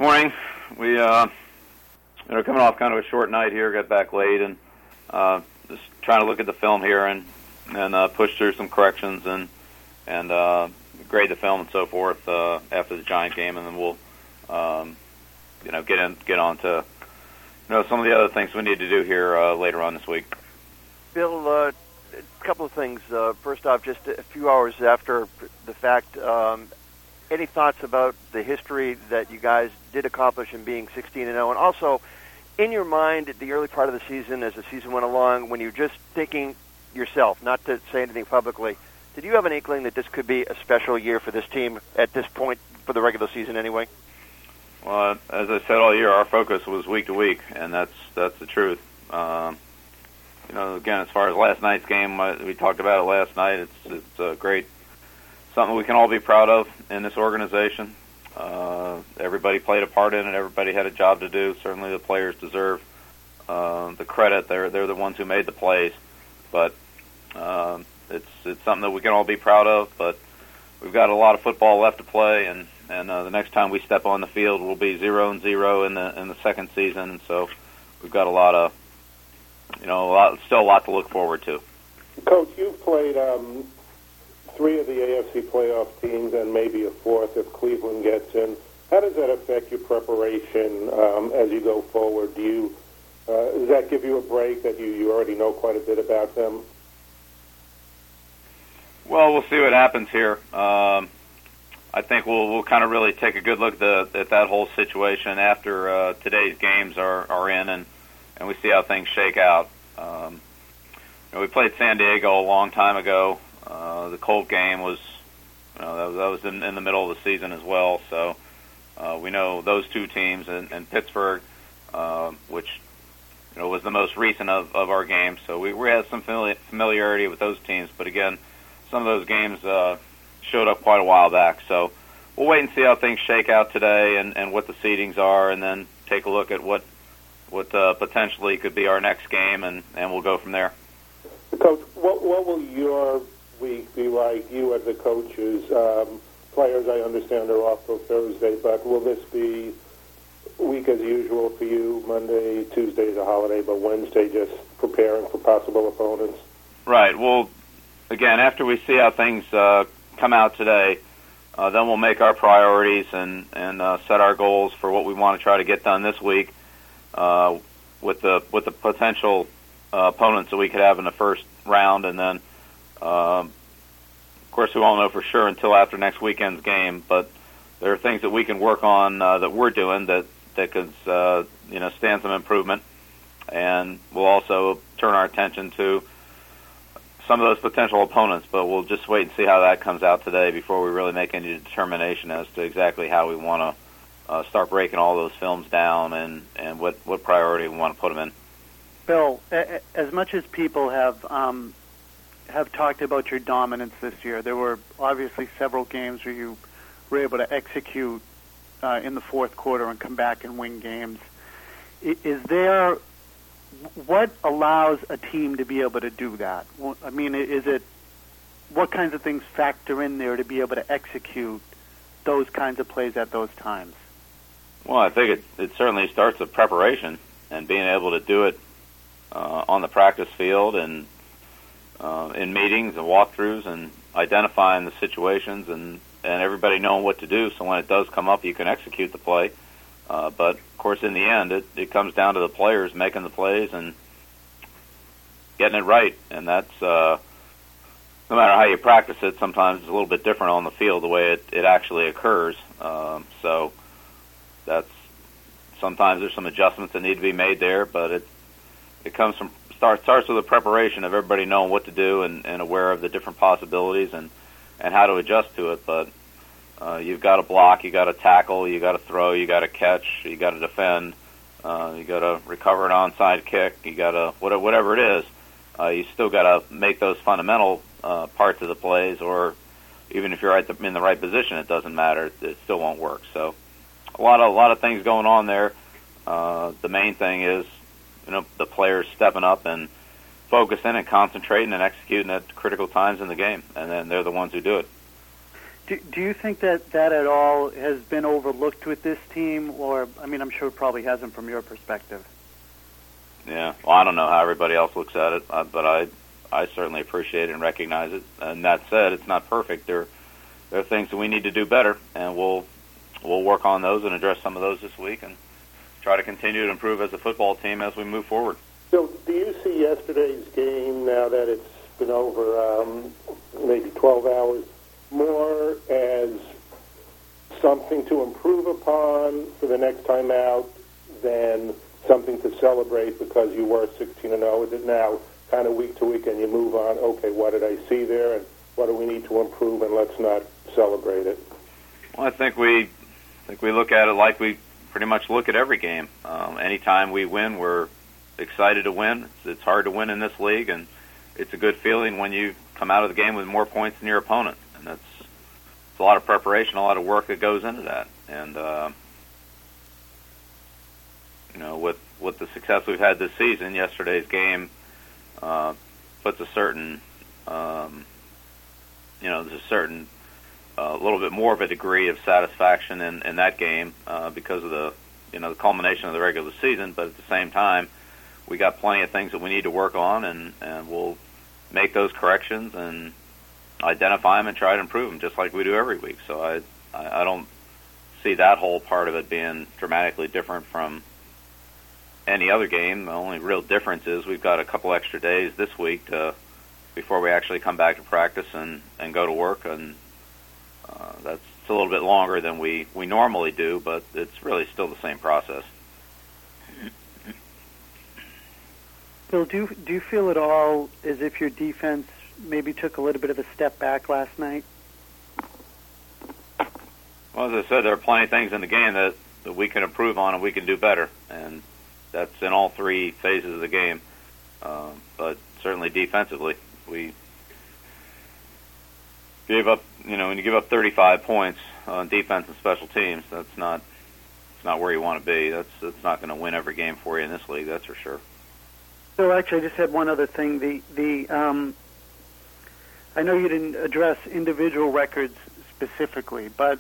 Morning. We coming off kind of a short night here. Got back late and just trying to look at the film here and push through some corrections and grade the film and so forth after the Giant game, and then we'll get on to some of the other things we need to do here later on this week. Bill, a couple of things. First off, just a few hours after the fact, any thoughts about the history that you guys did accomplish in being 16-0? And also, in your mind, at the early part of the season, as the season went along, when you're just thinking yourself, not to say anything publicly, did you have an inkling that this could be a special year for this team at this point for the regular season anyway? Well, as I said all year, our focus was week to week, and that's the truth. Again, as far as last night's game, we talked about it last night. It's a great, something we can all be proud of in this organization. Everybody played a part in it. Everybody had a job to do. Certainly the players deserve the credit. They're the ones who made the plays. But it's something that we can all be proud of. But we've got a lot of football left to play, and the next time we step on the field, we'll be 0-0 in the second season. So we've got still a lot to look forward to. Coach, you've played three of the AFC playoff teams and maybe a fourth if Cleveland gets in. How does that affect your preparation as you go forward? Does that give you a break that you already know quite a bit about them? Well, we'll see what happens here. I think we'll kind of really take a good look at that whole situation after today's games are in and we see how things shake out. We played San Diego a long time ago. The Colt game was, that was in the middle of the season as well. So we know those two teams and Pittsburgh, which was the most recent of our games. So we had some familiarity with those teams. But again, some of those games showed up quite a while back. So we'll wait and see how things shake out today and what the seedings are, and then take a look at what potentially could be our next game, and we'll go from there. Coach, what will your week be like? You as the coaches, players I understand are off till Thursday, but will this be week as usual for you? Monday, Tuesday is a holiday, but Wednesday just preparing for possible opponents? Right. Well, again, after we see how things come out today, then we'll make our priorities and set our goals for what we want to try to get done this week. With the potential opponents that we could have in the first round, and then of course we won't know for sure until after next weekend's game. But there are things that we can work on that we're doing that could stand some improvement, and we'll also turn our attention to some of those potential opponents. But we'll just wait and see how that comes out today before we really make any determination as to exactly how we want to start breaking all those films down and what priority we want to put them in. Bill, as much as people have talked about your dominance this year, there were obviously several games where you were able to execute in the fourth quarter and come back and win games. What allows a team to be able to do that? I mean, what kinds of things factor in there to be able to execute those kinds of plays at those times? Well, I think it certainly starts with preparation and being able to do it on the practice field and in meetings and walkthroughs and identifying the situations and everybody knowing what to do, so when it does come up, you can execute the play. But, of course, in the end, it comes down to the players making the plays and getting it right. And that's, no matter how you practice it, sometimes it's a little bit different on the field the way it actually occurs. So that's sometimes there's some adjustments that need to be made there, but it comes from starts with the preparation of everybody knowing what to do and aware of the different possibilities and how to adjust to it. But you've got to block, you got to tackle, you got to throw, you got to catch, you got to defend, you got to recover an onside kick, you got to whatever it is. You still got to make those fundamental parts of the plays, or even if you're in the right position, it doesn't matter. It still won't work. So a lot of things going on there. The main thing is, the players stepping up and focusing and concentrating and executing at critical times in the game, and then they're the ones who do it. Do you think that at all has been overlooked with this team, or I mean, I'm sure it probably hasn't from your perspective. Yeah, well, I don't know how everybody else looks at it, but I certainly appreciate it and recognize it. And that said, it's not perfect. There are things that we need to do better, and we'll work on those and address some of those this week and try to continue to improve as a football team as we move forward. So do you see yesterday's game, now that it's been over maybe 12 hours, more as something to improve upon for the next time out than something to celebrate because you were 16-0? Is it now kind of week to week and you move on, okay, what did I see there and what do we need to improve, and let's not celebrate it? Well, I think we look at it like we pretty much look at every game. Anytime we win, we're excited to win. It's hard to win in this league, and it's a good feeling when you come out of the game with more points than your opponent. And it's a lot of preparation, a lot of work that goes into that. And with the success we've had this season, yesterday's game puts a certain there's a certain a little bit more of a degree of satisfaction in that game because of the culmination of the regular season. But at the same time, we got plenty of things that we need to work on, and we'll make those corrections and identify them and try to improve them just like we do every week. So I don't see that whole part of it being dramatically different from any other game. The only real difference is we've got a couple extra days this week before we actually come back to practice and go to work, and that's a little bit longer than we normally do, but it's really still the same process. Bill, do you feel at all as if your defense maybe took a little bit of a step back last night? Well, as I said, there are plenty of things in the game that we can improve on and we can do better, and that's in all three phases of the game. But certainly defensively, we gave up. When you give up 35 points on defense and special teams, it's not where you want to be. That's not going to win every game for you in this league. That's for sure. So actually, I just had one other thing. I know you didn't address individual records specifically, but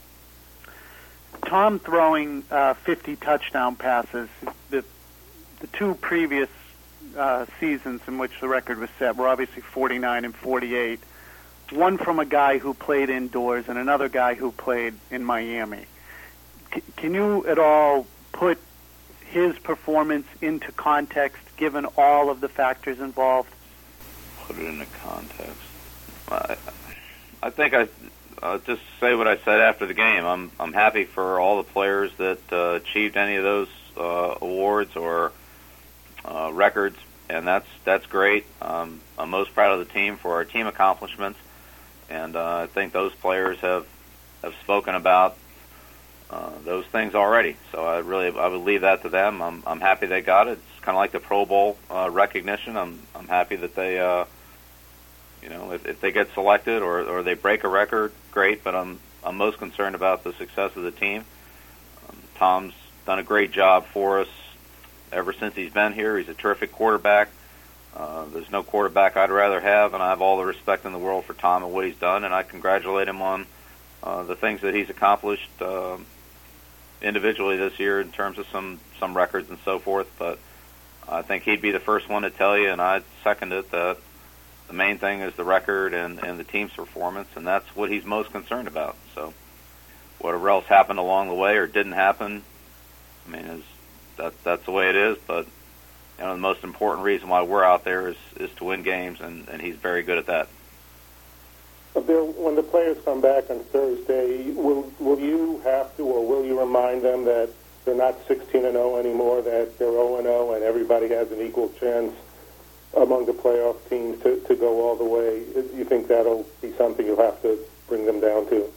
Tom throwing 50 touchdown passes, the two previous seasons in which the record was set were obviously 49 and 48. One from a guy who played indoors and another guy who played in Miami. Can you at all put his performance into context, given all of the factors involved? Put it into context. I think I'll just say what I said after the game. I'm happy for all the players that achieved any of those awards or records, and that's great. I'm most proud of the team for our team accomplishments, and I think those players have spoken about those things already. So I would leave that to them. I'm happy they got it. It's kind of like the Pro Bowl recognition. I'm happy that they if they get selected or they break a record, great. But I'm most concerned about the success of the team. Tom's done a great job for us ever since he's been here. He's a terrific quarterback. There's no quarterback I'd rather have, and I have all the respect in the world for Tom and what he's done, and I congratulate him on the things that he's accomplished individually this year in terms of some records and so forth. But I think he'd be the first one to tell you, and I'd second it, that the main thing is the record and the team's performance, and that's what he's most concerned about. So whatever else happened along the way or didn't happen, I mean, that's the way it is. But the most important reason why we're out there is to win games, and he's very good at that. Bill, when the players come back on Thursday, will you have to, or will you remind them that they're not 16-0 anymore, that they're 0-0, and everybody has an equal chance among the playoff teams to go all the way? Do you think that'll be something you'll have to bring them down to?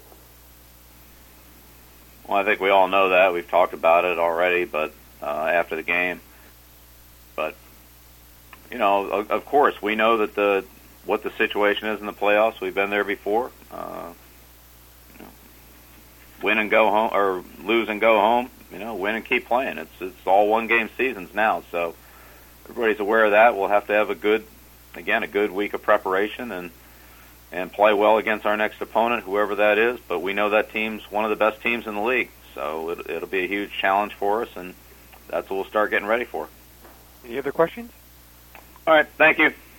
Well, I think we all know that. We've talked about it already, but after the game. But, of course, we know that what the situation is in the playoffs. We've been there before. Win and go home, or lose and go home. Win and keep playing. It's all one-game seasons now, so everybody's aware of that. We'll have to have a good week of preparation and and play well against our next opponent, whoever that is. But we know that team's one of the best teams in the league, so it'll be a huge challenge for us, and that's what we'll start getting ready for. Any other questions? All right, thank you.